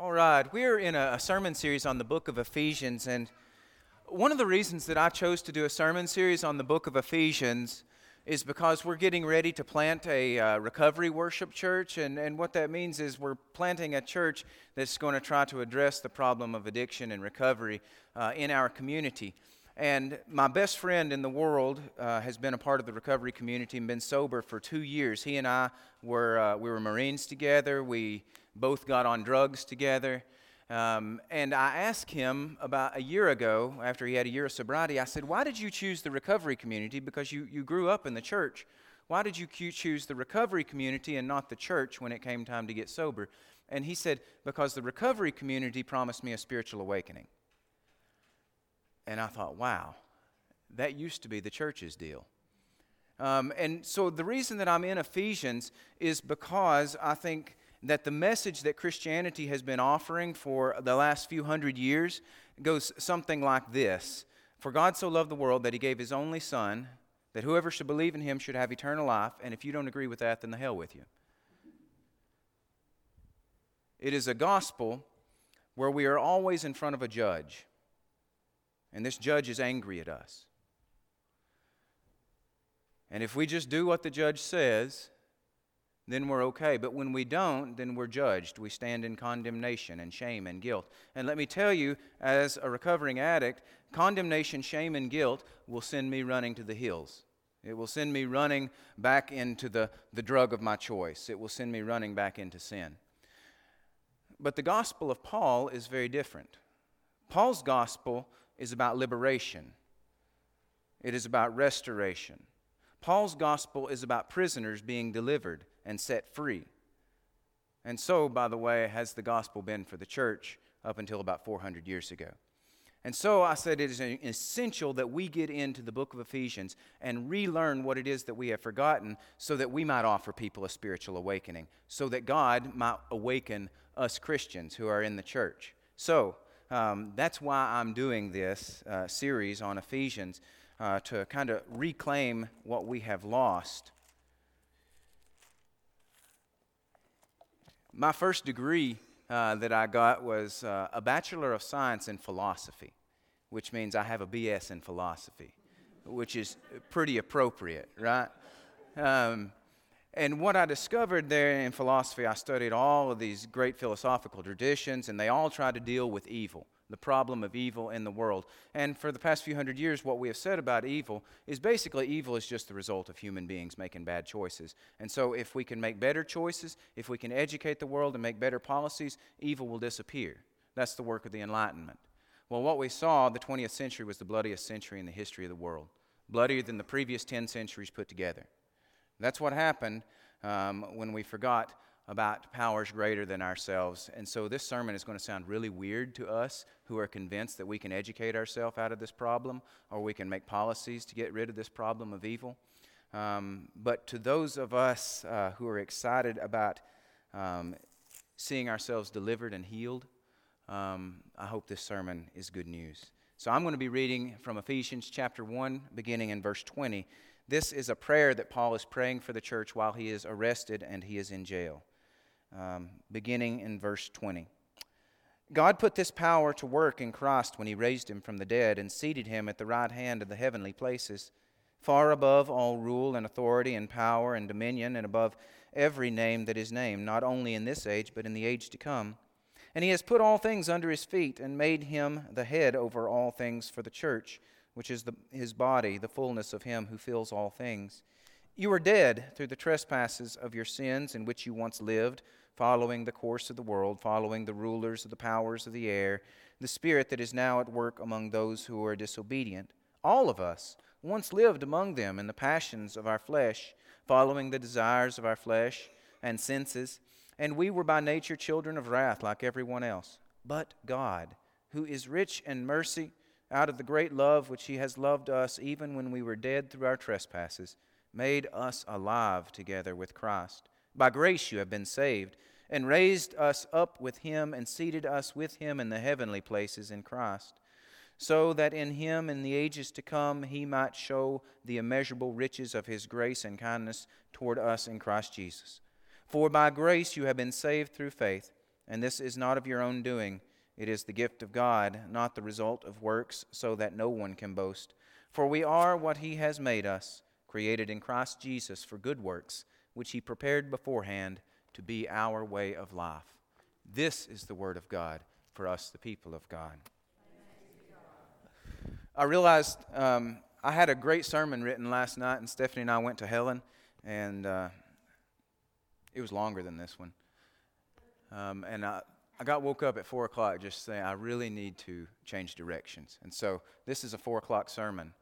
All right, we're in a sermon series on the book of Ephesians, and one of the reasons that I chose to do a sermon series on the book of Ephesians is because we're getting ready to plant a recovery worship church, and what that means is we're planting a church that's going to try to address the problem of addiction and recovery in our community. And my best friend in the world has been a part of the recovery community and been sober for 2 years. He and I were Marines together. We both got on drugs together. And I asked him about a year ago, after he had a year of sobriety, I said, why did you choose the recovery community? Because you grew up in the church. Why did you choose the recovery community and not the church when it came time to get sober? And he said, because the recovery community promised me a spiritual awakening. And I thought, wow, that used to be the church's deal. And so the reason that I'm in Ephesians is because I think that the message that Christianity has been offering for the last few hundred years goes something like this. For God so loved the world that he gave his only Son, that whoever should believe in him should have eternal life, and if you don't agree with that, then the hell with you. It is a gospel where we are always in front of a judge, and this judge is angry at us. And if we just do what the judge says, then we're okay. But when we don't, then we're judged. We stand in condemnation and shame and guilt. And let me tell you, as a recovering addict, condemnation, shame, and guilt will send me running to the hills. It will send me running back into the drug of my choice. It will send me running back into sin. But the gospel of Paul is very different. Paul's gospel is about liberation. It is about restoration. Paul's gospel is about prisoners being delivered and set free. And so, by the way, has the gospel been for the church up until about 400 years ago. And so I said it is essential that we get into the book of Ephesians and relearn what it is that we have forgotten so that we might offer people a spiritual awakening, so that God might awaken us Christians who are in the church. So that's why I'm doing this series on Ephesians, to kind of reclaim what we have lost. My first degree that I got was a Bachelor of Science in Philosophy, which means I have a BS in philosophy, which is pretty appropriate, right? And what I discovered there in philosophy, I studied all of these great philosophical traditions, and they all try to deal with evil, the problem of evil in the world. And for the past few hundred years, what we have said about evil is basically evil is just the result of human beings making bad choices. And so if we can make better choices, if we can educate the world and make better policies, evil will disappear. That's the work of the Enlightenment. Well, what we saw, the 20th century was the bloodiest century in the history of the world, bloodier than the previous 10 centuries put together. That's what happened when we forgot about powers greater than ourselves. And so this sermon is going to sound really weird to us who are convinced that we can educate ourselves out of this problem, or we can make policies to get rid of this problem of evil. But to those of us who are excited about seeing ourselves delivered and healed, I hope this sermon is good news. So I'm going to be reading from Ephesians chapter 1, beginning in verse 20. This is a prayer that Paul is praying for the church while he is arrested and he is in jail. Beginning in verse 20. God put this power to work in Christ when he raised him from the dead and seated him at the right hand of the heavenly places, far above all rule and authority and power and dominion, and above every name that is named, not only in this age but in the age to come. And he has put all things under his feet and made him the head over all things for the church, which is his body, the fullness of him who fills all things. You were dead through the trespasses of your sins in which you once lived, following the course of the world, following the rulers of the powers of the air, the spirit that is now at work among those who are disobedient. All of us once lived among them in the passions of our flesh, following the desires of our flesh and senses, and we were by nature children of wrath like everyone else. But God, who is rich in mercy, out of the great love which he has loved us, even when we were dead through our trespasses, made us alive together with Christ. By grace you have been saved, and raised us up with him and seated us with him in the heavenly places in Christ, so that in him in the ages to come he might show the immeasurable riches of his grace and kindness toward us in Christ Jesus. For by grace you have been saved through faith, And this is not of your own doing. It is the gift of God, not the result of works, so that no one can boast. For we are what He has made us, created in Christ Jesus for good works, which He prepared beforehand to be our way of life. This is the word of God for us, the people of God. I realized I had a great sermon written last night, and Stephanie and I went to Helen, and it was longer than this one. And I got woke up at 4 o'clock just saying, I really need to change directions. And so this is a 4 o'clock sermon.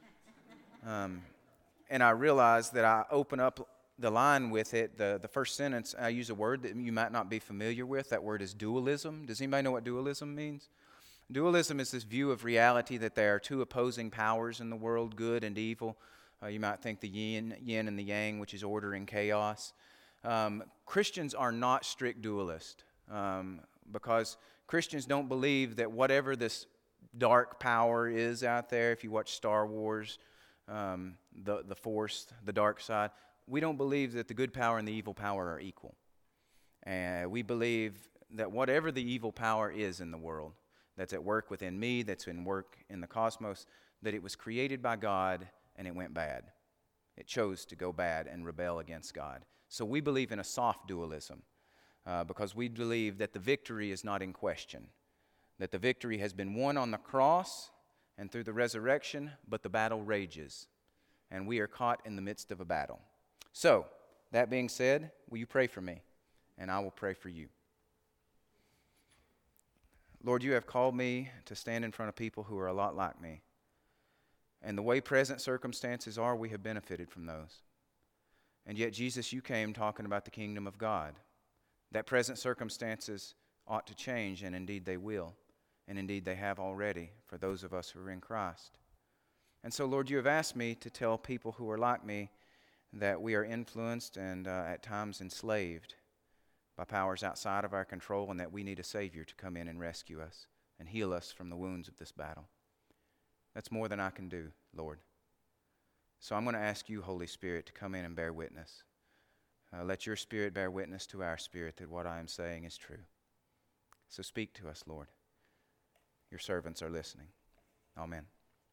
And I realized that I open up the line with it. The first sentence, I use a word that you might not be familiar with. That word is dualism. Does anybody know what dualism means? Dualism is this view of reality that there are two opposing powers in the world, good and evil. You might think the yin and the yang, which is order and chaos. Christians are not strict dualists because Christians don't believe that whatever this dark power is out there, if you watch Star Wars, the Force, the dark side, we don't believe that the good power and the evil power are equal. And we believe that whatever the evil power is in the world, that's at work within me, that's in work in the cosmos, that it was created by God and it went bad. It chose to go bad and rebel against God. So we believe in a soft dualism because we believe that the victory is not in question, that the victory has been won on the cross and through the resurrection, but the battle rages, and we are caught in the midst of a battle. So, that being said, will you pray for me, and I will pray for you. Lord, you have called me to stand in front of people who are a lot like me. And the way present circumstances are, we have benefited from those. And yet, Jesus, you came talking about the kingdom of God. That present circumstances ought to change, and indeed they will. And indeed they have already for those of us who are in Christ. And so, Lord, you have asked me to tell people who are like me that we are influenced and at times enslaved by powers outside of our control, and that we need a Savior to come in and rescue us and heal us from the wounds of this battle. That's more than I can do, Lord. So I'm going to ask you, Holy Spirit, to come in and bear witness. Let your Spirit bear witness to our spirit that what I am saying is true. So speak to us, Lord. Your servants are listening. Amen.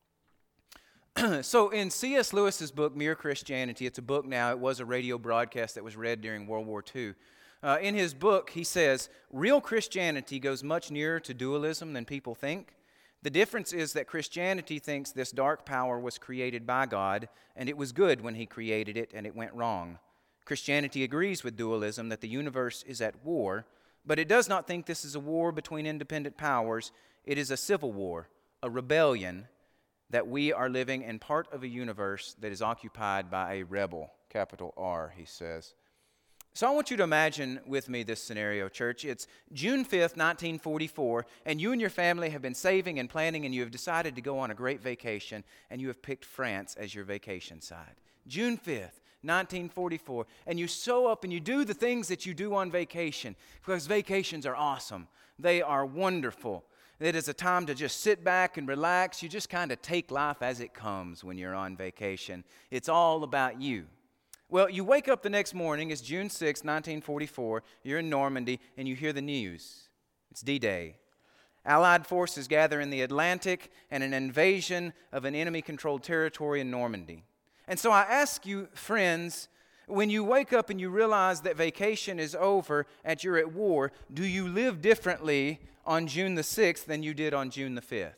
So in C.S. Lewis's book, Mere Christianity, it's a book now, it was a radio broadcast that was read during World War II. In his book, he says, real Christianity goes much nearer to dualism than people think. The difference is that Christianity thinks this dark power was created by God, and it was good when He created it, and it went wrong. Christianity agrees with dualism that the universe is at war, but it does not think this is a war between independent powers. It is a civil war, a rebellion, that we are living in part of a universe that is occupied by a rebel, capital R, he says. So I want you to imagine with me this scenario, church. It's June 5th, 1944, and you and your family have been saving and planning, and you have decided to go on a great vacation, and you have picked France as your vacation site. June 5th, 1944, and you sew up and you do the things that you do on vacation, because vacations are awesome. They are wonderful. It is a time to just sit back and relax. You just kind of take life as it comes when you're on vacation. It's all about you. Well, you wake up the next morning, it's June 6, 1944, you're in Normandy, and you hear the news. It's D-Day. Allied forces gather in the Atlantic and an invasion of an enemy-controlled territory in Normandy. And so I ask you, friends, when you wake up and you realize that vacation is over and you're at war, do you live differently on June the 6th than you did on June the 5th?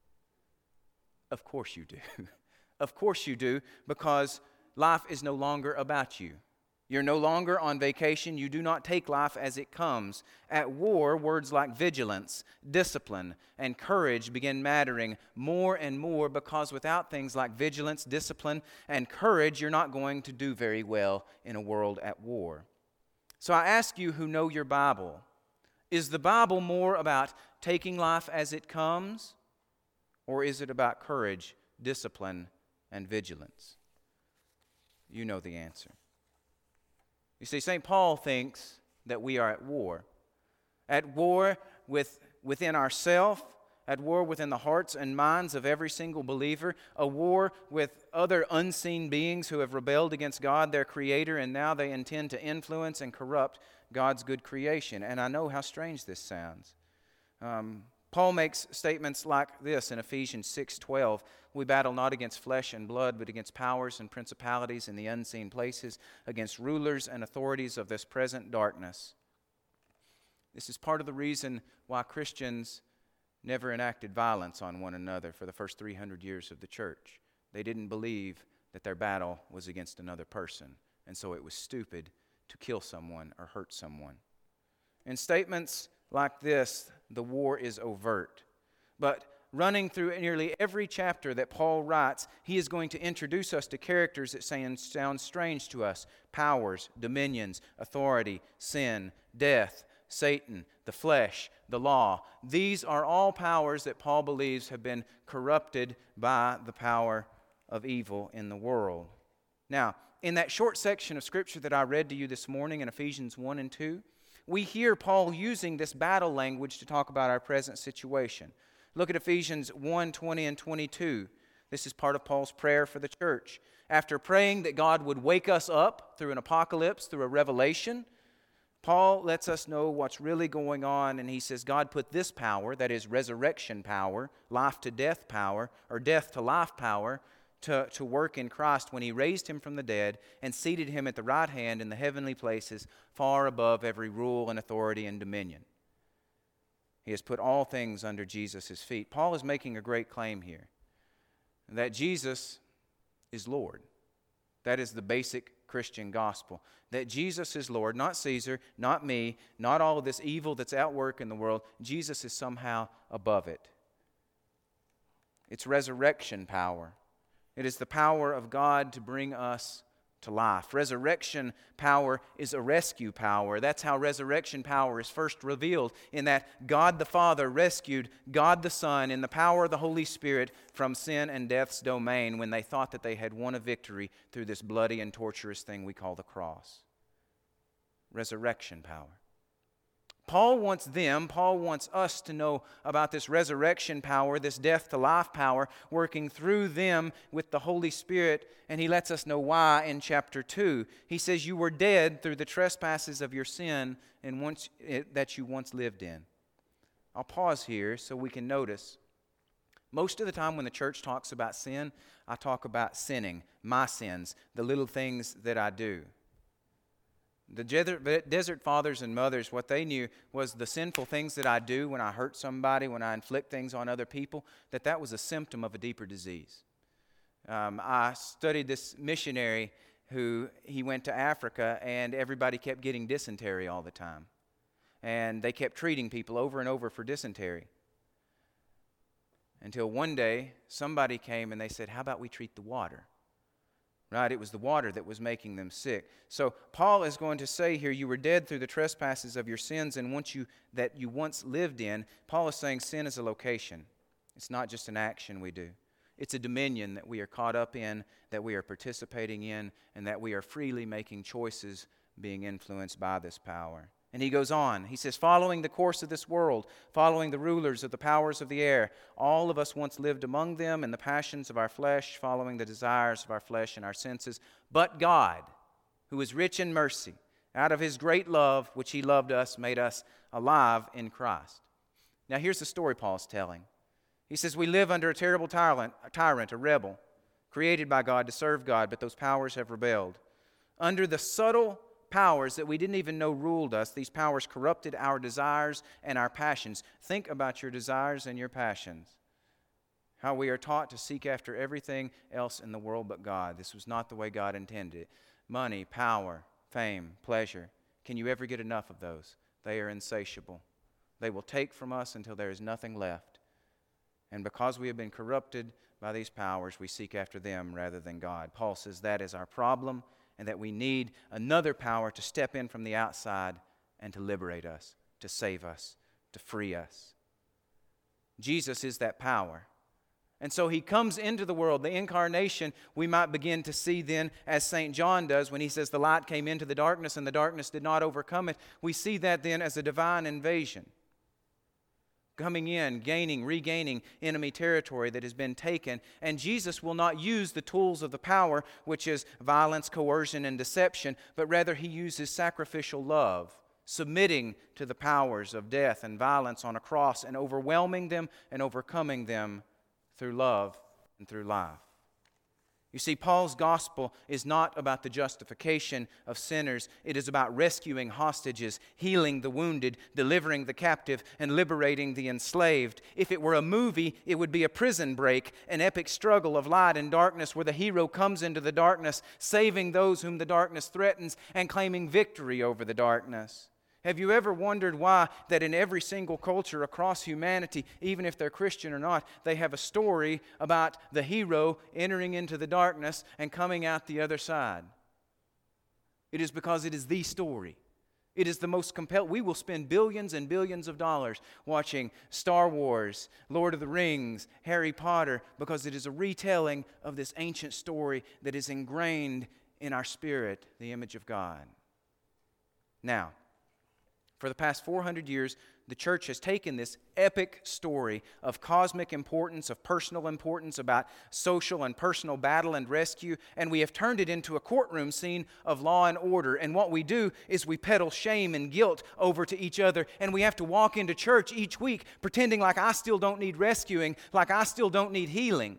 Of course you do. Of course you do, because life is no longer about you. You're no longer on vacation. You do not take life as it comes. At war, words like vigilance, discipline, and courage begin mattering more and more, because without things like vigilance, discipline, and courage, you're not going to do very well in a world at war. So I ask you who know your Bible, is the Bible more about taking life as it comes, or is it about courage, discipline, and vigilance? You know the answer. You see, St. Paul thinks that we are at war within ourselves, at war within the hearts and minds of every single believer, a war with other unseen beings who have rebelled against God, their Creator, and now they intend to influence and corrupt God's good creation. And I know how strange this sounds. Paul makes statements like this in Ephesians 6:12. We battle not against flesh and blood, but against powers and principalities in the unseen places, against rulers and authorities of this present darkness. This is part of the reason why Christians never enacted violence on one another for the first 300 years of the church. They didn't believe that their battle was against another person, and so it was stupid to kill someone or hurt someone. In statements like this, the war is overt. But running through nearly every chapter that Paul writes, he is going to introduce us to characters that sound strange to us: powers, dominions, authority, sin, death, Satan, the flesh, the law. These are all powers that Paul believes have been corrupted by the power of evil in the world. Now, in that short section of Scripture that I read to you this morning in Ephesians 1 and 2, we hear Paul using this battle language to talk about our present situation. Look at Ephesians 1, 20 and 22. This is part of Paul's prayer for the church. After praying that God would wake us up through an apocalypse, through a revelation, Paul lets us know what's really going on, and he says God put this power, that is resurrection power, life to death power, or death to life power, to work in Christ when he raised him from the dead and seated him at the right hand in the heavenly places, far above every rule and authority and dominion. He has put all things under Jesus' feet. Paul is making a great claim here, that Jesus is Lord. That is the basic Christian gospel. That Jesus is Lord, not Caesar, not me, not all of this evil that's at work in the world. Jesus is somehow above it. It's resurrection power. It is the power of God to bring us to life. Resurrection power is a rescue power. That's how resurrection power is first revealed, in that God the Father rescued God the Son in the power of the Holy Spirit from sin and death's domain when they thought that they had won a victory through this bloody and torturous thing we call the cross. Resurrection power. Paul wants us to know about this resurrection power, this death to life power, working through them with the Holy Spirit, and he lets us know why in chapter 2. He says, you were dead through the trespasses of your sin that you once lived in. I'll pause here so we can notice. Most of the time when the church talks about sin, I talk about sinning, my sins, the little things that I do. The desert fathers and mothers, what they knew was the sinful things that I do when I hurt somebody, when I inflict things on other people, that was a symptom of a deeper disease. I studied this missionary he went to Africa, and everybody kept getting dysentery all the time. And they kept treating people over and over for dysentery. Until one day, somebody came and they said, how about we treat the water? Right? It was the water that was making them sick. So Paul is going to say here, you were dead through the trespasses of your sins and that you once lived in. Paul is saying sin is a location. It's not just an action we do. It's a dominion that we are caught up in, that we are participating in, and that we are freely making choices being influenced by this power. And he goes on. He says, following the course of this world, following the rulers of the powers of the air, all of us once lived among them in the passions of our flesh, following the desires of our flesh and our senses. But God, who is rich in mercy, out of his great love, which he loved us, made us alive in Christ. Now here's the story Paul's telling. He says, we live under a terrible tyrant, a rebel, created by God to serve God, but those powers have rebelled. Under the subtle powers that we didn't even know ruled us, these powers corrupted our desires and our passions. Think about your desires and your passions. How we are taught to seek after everything else in the world but God. This was not the way God intended it. Money, power, fame, pleasure. Can you ever get enough of those? They are insatiable. They will take from us until there is nothing left. And because we have been corrupted by these powers, we seek after them rather than God. Paul says that is our problem, and that we need another power to step in from the outside and to liberate us, to save us, to free us. Jesus is that power. And so he comes into the world. The incarnation we might begin to see then, as St. John does when he says the light came into the darkness and the darkness did not overcome it. We see that then as a divine invasion. coming in, gaining, regaining enemy territory that has been taken. And Jesus will not use the tools of the power, which is violence, coercion, and deception, but rather he uses sacrificial love, submitting to the powers of death and violence on a cross and overwhelming them and overcoming them through love and through life. You see, Paul's gospel is not about the justification of sinners. It is about rescuing hostages, healing the wounded, delivering the captive, and liberating the enslaved. If it were a movie, it would be a prison break, an epic struggle of light and darkness where the hero comes into the darkness, saving those whom the darkness threatens and claiming victory over the darkness. Have you ever wondered why that in every single culture across humanity, even if they're Christian or not, they have a story about the hero entering into the darkness and coming out the other side? It is because it is the story. It is the most compelling. We will spend billions and billions of dollars watching Star Wars, Lord of the Rings, Harry Potter, because it is a retelling of this ancient story that is ingrained in our spirit, the image of God. Now, for the past 400 years, the church has taken this epic story of cosmic importance, of personal importance, about social and personal battle and rescue, and we have turned it into a courtroom scene of law and order. And what we do is we peddle shame and guilt over to each other, and we have to walk into church each week pretending like I still don't need rescuing, like I still don't need healing.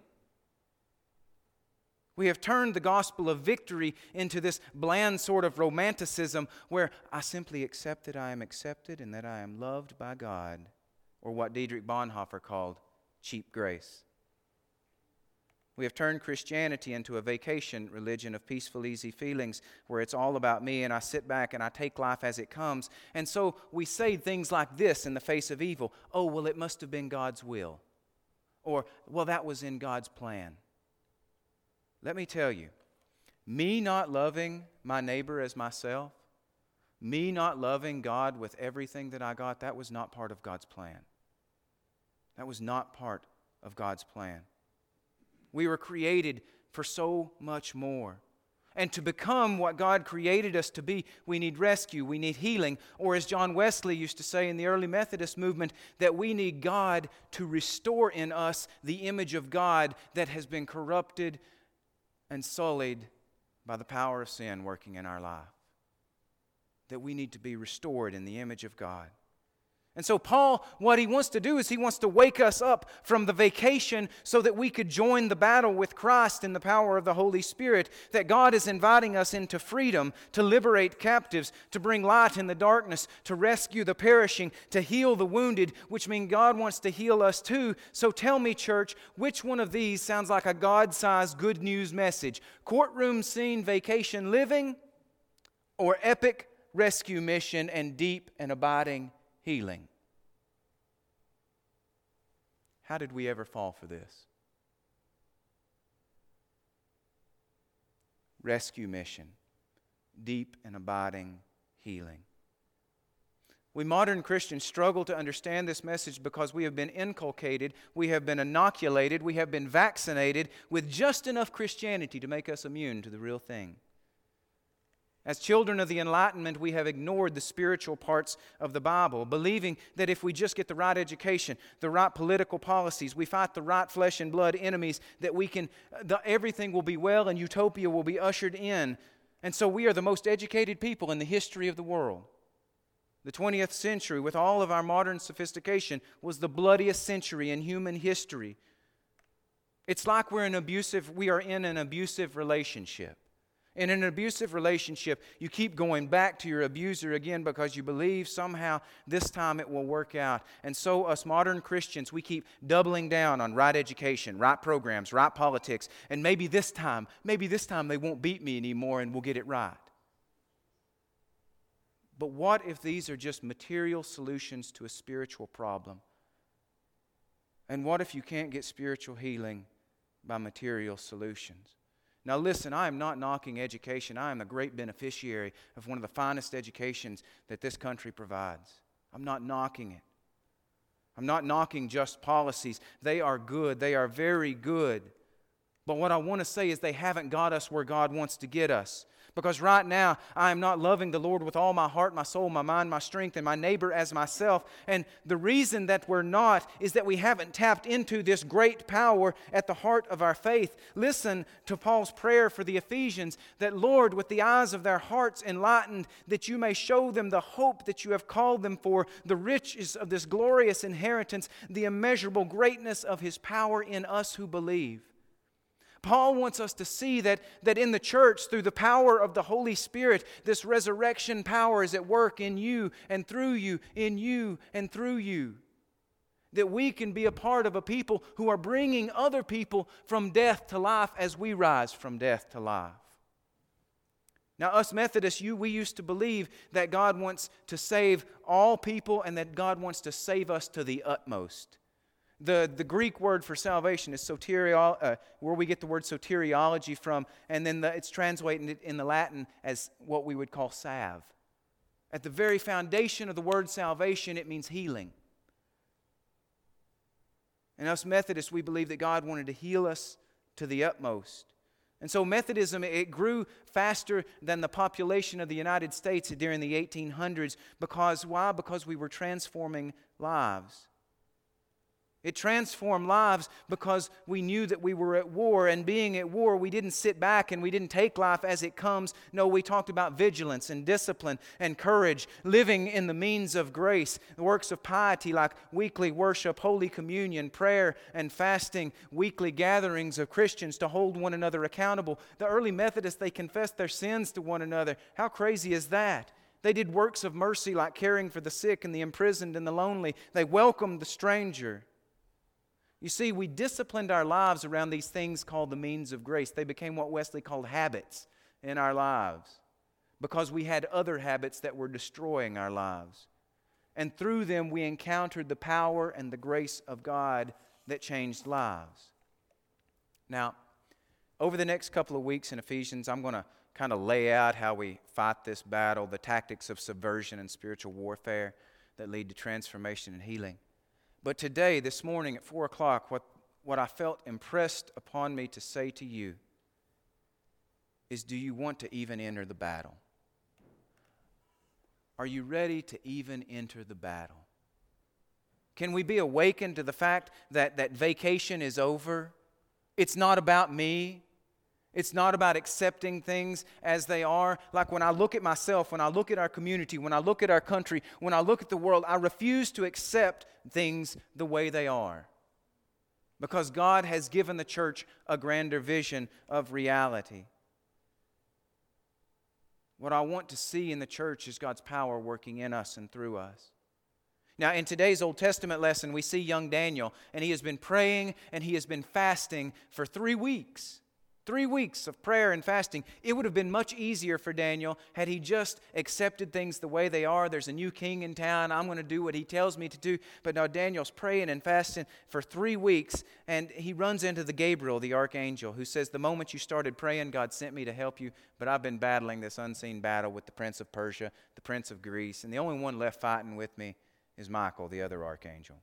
We have turned the gospel of victory into this bland sort of romanticism where I simply accept that I am accepted and that I am loved by God, or what Dietrich Bonhoeffer called cheap grace. We have turned Christianity into a vacation religion of peaceful, easy feelings where it's all about me and I sit back and I take life as it comes. And so we say things like this in the face of evil. Oh, well, it must have been God's will. Or, well, that was in God's plan. Let me tell you, me not loving my neighbor as myself, me not loving God with everything that I got, that was not part of God's plan. That was not part of God's plan. We were created for so much more. And to become what God created us to be, we need rescue, we need healing, or as John Wesley used to say in the early Methodist movement, that we need God to restore in us the image of God that has been corrupted and sullied by the power of sin working in our life. That we need to be restored in the image of God. And so Paul, what he wants to do is he wants to wake us up from the vacation so that we could join the battle with Christ in the power of the Holy Spirit, that God is inviting us into freedom, to liberate captives, to bring light in the darkness, to rescue the perishing, to heal the wounded, which means God wants to heal us too. So tell me, church, which one of these sounds like a God-sized good news message? Courtroom scene vacation living, or epic rescue mission and deep and abiding healing? How did we ever fall for this? Rescue mission, deep and abiding healing. We modern Christians struggle to understand this message because we have been inculcated, we have been inoculated, we have been vaccinated with just enough Christianity to make us immune to the real thing. As children of the Enlightenment, we have ignored the spiritual parts of the Bible, believing that if we just get the right education, the right political policies, we fight the right flesh and blood enemies, that everything will be well and utopia will be ushered in. And so we are the most educated people in the history of the world. The 20th century, with all of our modern sophistication, was the bloodiest century in human history. It's like we are in an abusive relationship. In an abusive relationship, you keep going back to your abuser again because you believe somehow this time it will work out. And so us modern Christians, we keep doubling down on right education, right programs, right politics, and maybe this time they won't beat me anymore and we'll get it right. But what if these are just material solutions to a spiritual problem? And what if you can't get spiritual healing by material solutions? Now listen, I am not knocking education. I am a great beneficiary of one of the finest educations that this country provides. I'm not knocking it. I'm not knocking just policies. They are good. They are very good. But what I want to say is they haven't got us where God wants to get us. Because right now, I am not loving the Lord with all my heart, my soul, my mind, my strength, and my neighbor as myself. And the reason that we're not is that we haven't tapped into this great power at the heart of our faith. Listen to Paul's prayer for the Ephesians, that Lord, with the eyes of their hearts enlightened, that you may show them the hope that you have called them for, the riches of this glorious inheritance, the immeasurable greatness of his power in us who believe. Paul wants us to see that in the church, through the power of the Holy Spirit, this resurrection power is at work in you and through you, in you and through you. That we can be a part of a people who are bringing other people from death to life as we rise from death to life. Now, us Methodists, we used to believe that God wants to save all people and that God wants to save us to the utmost. The Greek word for salvation is soteriology, where we get the word soteriology from, and then it's translated in the Latin as what we would call salve. At the very foundation of the word salvation, it means healing. And us Methodists, we believe that God wanted to heal us to the utmost. And so Methodism, it grew faster than the population of the United States during the 1800s. Why? Because we were transforming lives. It transformed lives because we knew that we were at war, and being at war, we didn't sit back and we didn't take life as it comes. No, we talked about vigilance and discipline and courage, living in the means of grace, the works of piety like weekly worship, Holy Communion, prayer and fasting, weekly gatherings of Christians to hold one another accountable. The early Methodists, they confessed their sins to one another. How crazy is that? They did works of mercy like caring for the sick and the imprisoned and the lonely. They welcomed the stranger. You see, we disciplined our lives around these things called the means of grace. They became what Wesley called habits in our lives because we had other habits that were destroying our lives. And through them, we encountered the power and the grace of God that changed lives. Now, over the next couple of weeks in Ephesians, I'm going to kind of lay out how we fight this battle, the tactics of subversion and spiritual warfare that lead to transformation and healing. But today, this morning at 4 o'clock, what I felt impressed upon me to say to you is, do you want to even enter the battle? Are you ready to even enter the battle? Can we be awakened to the fact that vacation is over? It's not about me. It's not about accepting things as they are. Like when I look at myself, when I look at our community, when I look at our country, when I look at the world, I refuse to accept things the way they are. Because God has given the church a grander vision of reality. What I want to see in the church is God's power working in us and through us. Now, in today's Old Testament lesson, we see young Daniel, and he has been praying and he has been fasting for 3 weeks. 3 weeks of prayer and fasting. It would have been much easier for Daniel had he just accepted things the way they are. There's a new king in town. I'm going to do what he tells me to do. But now Daniel's praying and fasting for 3 weeks, and he runs into the Gabriel, the archangel, who says, the moment you started praying, God sent me to help you, but I've been battling this unseen battle with the prince of Persia, the prince of Greece, and the only one left fighting with me is Michael, the other archangel.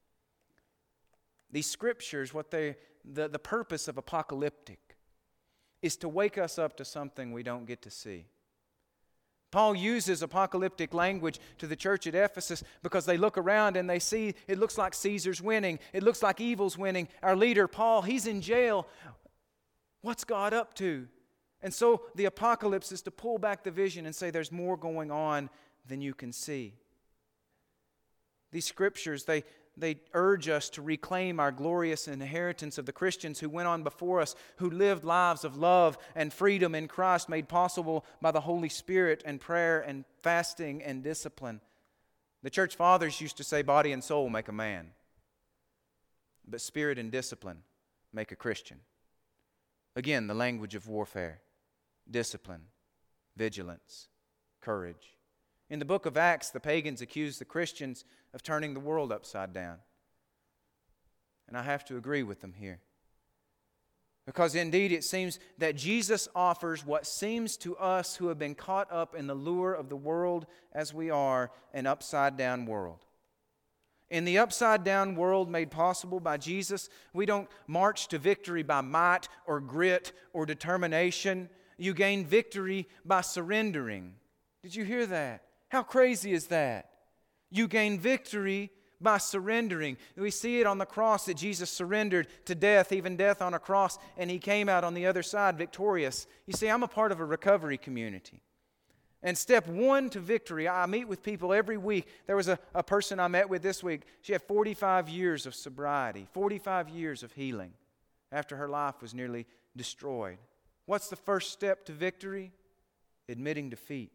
These scriptures, the purpose of apocalyptic, is to wake us up to something we don't get to see. Paul uses apocalyptic language to the church at Ephesus because they look around and they see it looks like Caesar's winning. It looks like evil's winning. Our leader, Paul, he's in jail. What's God up to? And so the apocalypse is to pull back the vision and say there's more going on than you can see. These scriptures, they urge us to reclaim our glorious inheritance of the Christians who went on before us, who lived lives of love and freedom in Christ, made possible by the Holy Spirit and prayer and fasting and discipline. The church fathers used to say, body and soul make a man, but spirit and discipline make a Christian. Again, the language of warfare, discipline, vigilance, courage. In the book of Acts, the pagans accused the Christians of turning the world upside down. And I have to agree with them here. Because indeed it seems that Jesus offers what seems to us who have been caught up in the lure of the world as we are, an upside down world. In the upside down world made possible by Jesus, we don't march to victory by might or grit or determination. You gain victory by surrendering. Did you hear that? How crazy is that? You gain victory by surrendering. We see it on the cross that Jesus surrendered to death, even death on a cross, and He came out on the other side victorious. You see, I'm a part of a recovery community. And step one to victory, I meet with people every week. There was a person I met with this week. She had 45 years of sobriety, 45 years of healing after her life was nearly destroyed. What's the first step to victory? Admitting defeat.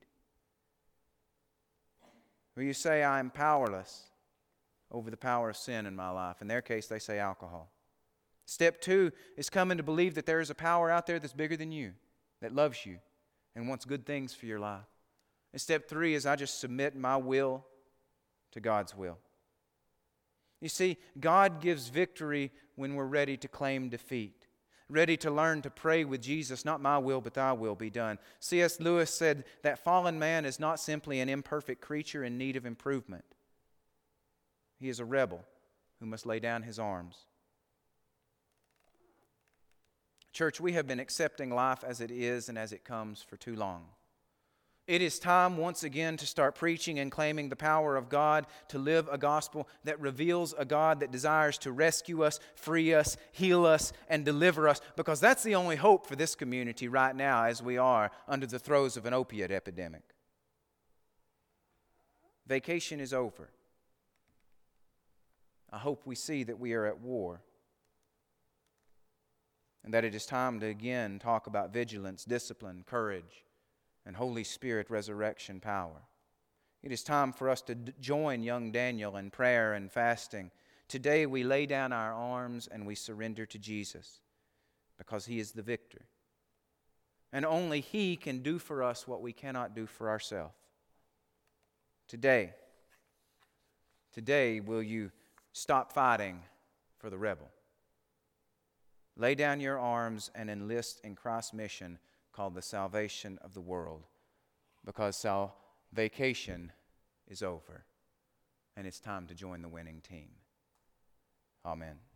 Where you say, I am powerless over the power of sin in my life. In their case, they say alcohol. Step two is coming to believe that there is a power out there that's bigger than you, that loves you and wants good things for your life. And step three is I just submit my will to God's will. You see, God gives victory when we're ready to claim defeat, ready to learn to pray with Jesus, not my will, but thy will be done. C.S. Lewis said that fallen man is not simply an imperfect creature in need of improvement. He is a rebel who must lay down his arms. Church, we have been accepting life as it is and as it comes for too long. It is time once again to start preaching and claiming the power of God, to live a gospel that reveals a God that desires to rescue us, free us, heal us, and deliver us, because that's the only hope for this community right now as we are under the throes of an opiate epidemic. Vacation is over. I hope we see that we are at war, and that it is time to again talk about vigilance, discipline, courage, and Holy Spirit resurrection power. It is time for us to join young Daniel in prayer and fasting. Today we lay down our arms and we surrender to Jesus because He is the victor. And only He can do for us what we cannot do for ourselves. Today will you stop fighting for the rebel? Lay down your arms and enlist in Christ's mission called the salvation of the world, because vacation is over and it's time to join the winning team. Amen.